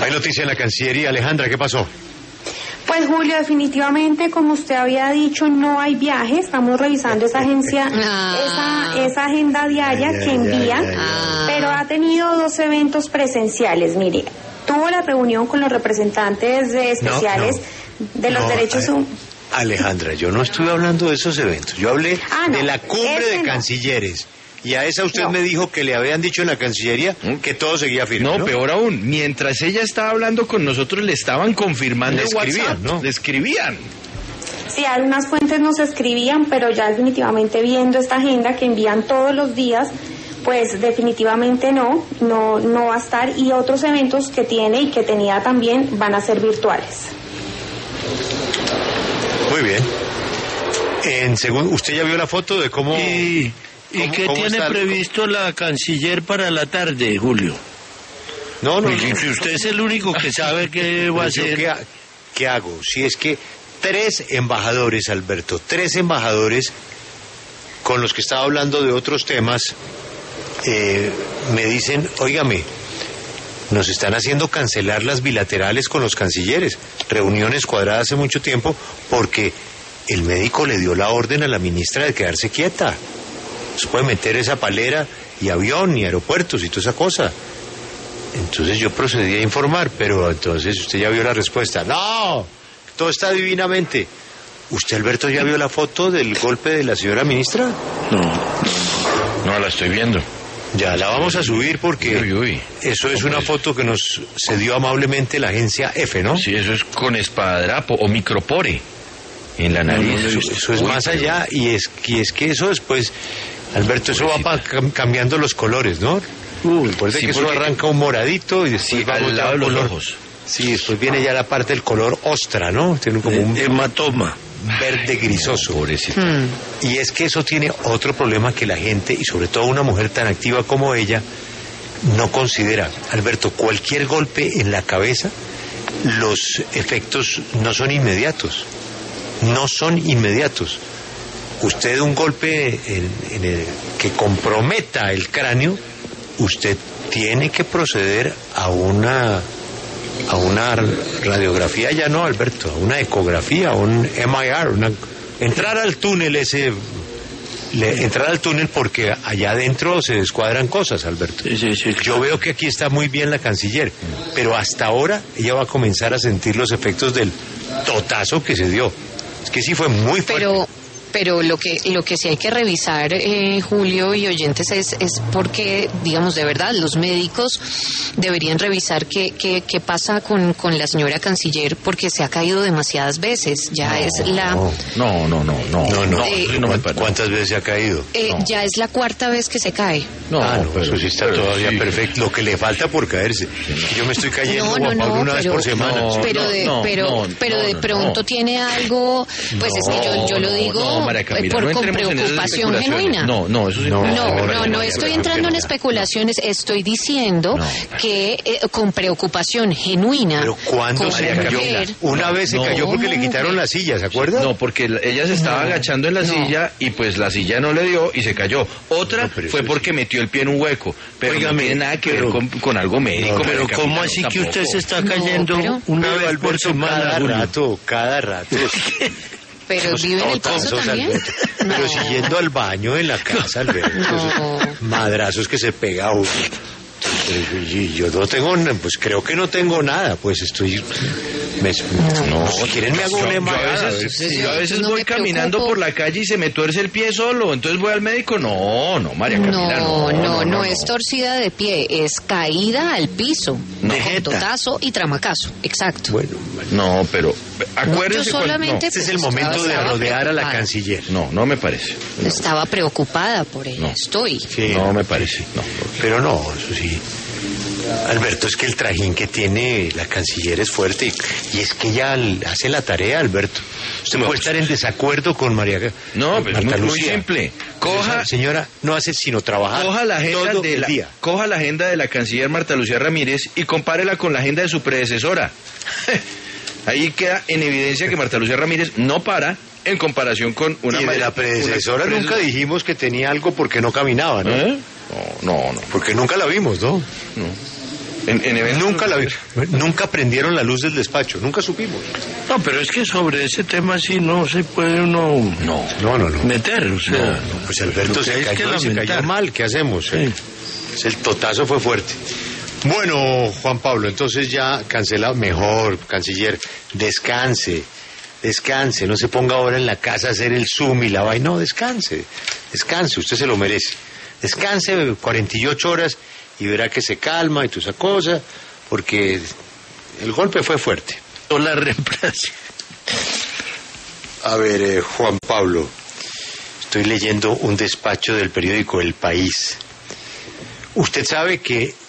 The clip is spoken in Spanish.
Hay noticia en la Cancillería. Alejandra, ¿qué pasó? Pues Julio, definitivamente, como usted había dicho, no hay viaje. Estamos revisando esa agencia, esa agenda diaria que envía, pero ha tenido 2 eventos presenciales. Mire, tuvo la reunión con los representantes especiales de los derechos humanos. Alejandra, yo no estuve hablando de esos eventos. Yo hablé de la cumbre de cancilleres. Y a esa usted me dijo que le habían dicho en la Cancillería que todo seguía firme. No, peor aún, mientras ella estaba hablando con nosotros le estaban confirmando en WhatsApp, ¿no? Le escribían. Sí, algunas fuentes nos escribían, pero ya definitivamente viendo esta agenda que envían todos los días, pues definitivamente no va a estar, y otros eventos que tiene y que tenía también van a ser virtuales. Muy bien. ¿Usted ya vio la foto de cómo... Sí. ¿Y qué tiene previsto la canciller para la tarde, Julio? No. Si usted es el único que sabe qué va a hacer. ¿Qué hago? Si es que 3 embajadores, Alberto, 3 embajadores con los que estaba hablando de otros temas, me dicen, óigame, nos están haciendo cancelar las bilaterales con los cancilleres, reuniones cuadradas hace mucho tiempo, porque el médico le dio la orden a la ministra de quedarse quieta. Se puede meter esa palera y avión y aeropuertos y toda esa cosa. Entonces yo procedí a informar, pero entonces usted ya vio la respuesta. ¡No! Todo está divinamente. ¿Usted, Alberto, ya vio la foto del golpe de la señora ministra? No la estoy viendo. Ya la vamos a subir porque eso es una foto que nos cedió amablemente la agencia F, ¿no? Sí, eso es con esparadrapo o micropore en la nariz. Eso es más allá, y es que eso después... Alberto, eso va cambiando los colores, ¿no? Recuerde que eso arranca un moradito y después va al lado de los ojos. Sí, después viene ya la parte del color ostra, ¿no? Tiene como un hematoma verde grisoso. Pobrecito. Y es que eso tiene otro problema que la gente, y sobre todo una mujer tan activa como ella, no considera. Alberto, cualquier golpe en la cabeza, los efectos no son inmediatos. No son inmediatos. Usted, un golpe que comprometa el cráneo, usted tiene que proceder a una radiografía, ya no, Alberto, a una ecografía, a un MIR, entrar al túnel entrar al túnel, porque allá adentro se descuadran cosas, Alberto. Sí. Yo veo que aquí está muy bien la canciller, pero hasta ahora ella va a comenzar a sentir los efectos del totazo que se dio. Es que sí fue muy fuerte. Pero lo que sí hay que revisar, Julio y oyentes, es porque, digamos, de verdad, los médicos deberían revisar qué pasa con la señora canciller, porque se ha caído demasiadas veces. Ya es la... No. ¿Cuántas veces se ha caído? Ya es la 4ª vez que se cae. Pero eso sí está todavía perfecto. Lo que le falta por caerse. Yo me estoy cayendo una vez por semana. Pero de pronto tiene algo, pues es que yo lo digo... con preocupación genuina. No, eso sí. No estoy entrando en especulaciones, estoy diciendo que con preocupación genuina. ¿Pero cuándo se cayó? Una vez se cayó porque le quitaron la silla, ¿se acuerda? No, porque ella se estaba agachando en la silla y pues la silla no le dio y se cayó. Otra fue porque metió el pie en un hueco, pero no tiene nada que ver con algo médico. Pero ¿cómo así que usted se está cayendo una vez por semana? Cada rato. Pero vive en el paso también. Pero siguiendo al baño en la casa, Alberto. Madrazos que se pega uno. Y yo no tengo, pues creo que no tengo nada, pues estoy... si quieren me hago una embarrada. Yo a veces voy caminando por la calle y se me tuerce el pie solo, entonces voy al médico. No, María Camila, no es torcida de pie, es caída al piso, con totazo y tramacazo, exacto. Bueno, no, pero acuérdense, este es el momento de rodear a la canciller. No me parece. Estaba preocupada por ella, estoy. Sí, no me parece, no. Pero no, eso sí. Alberto, es que el trajín que tiene la canciller es fuerte, y es que ella hace la tarea, Alberto. Usted puede estar en desacuerdo con María. No, pero es muy simple. Esa señora no hace sino trabajar coja la agenda todo el día. Coja la agenda de la canciller Marta Lucía Ramírez y compárela con la agenda de su predecesora. Ahí queda en evidencia que Marta Lucía Ramírez no para en comparación con una... Y de la predecesora nunca dijimos que tenía algo porque no caminaba, ¿no? No. Porque nunca la vimos, ¿no? No. En eventos... Nunca prendieron la luz del despacho, nunca supimos. No, pero es que sobre ese tema sí no se puede uno meter, o sea... No, pues Alberto se cayó mal, ¿qué hacemos? Sí. El totazo fue fuerte. Bueno, Juan Pablo, entonces ya cancelado, mejor, canciller, descanse, no se ponga ahora en la casa a hacer el Zoom y la vaina, no, descanse, usted se lo merece. Descanse 48 horas y verá que se calma y toda esa cosa, porque el golpe fue fuerte. O la reemplaza. A ver, Juan Pablo, estoy leyendo un despacho del periódico El País. Usted sabe que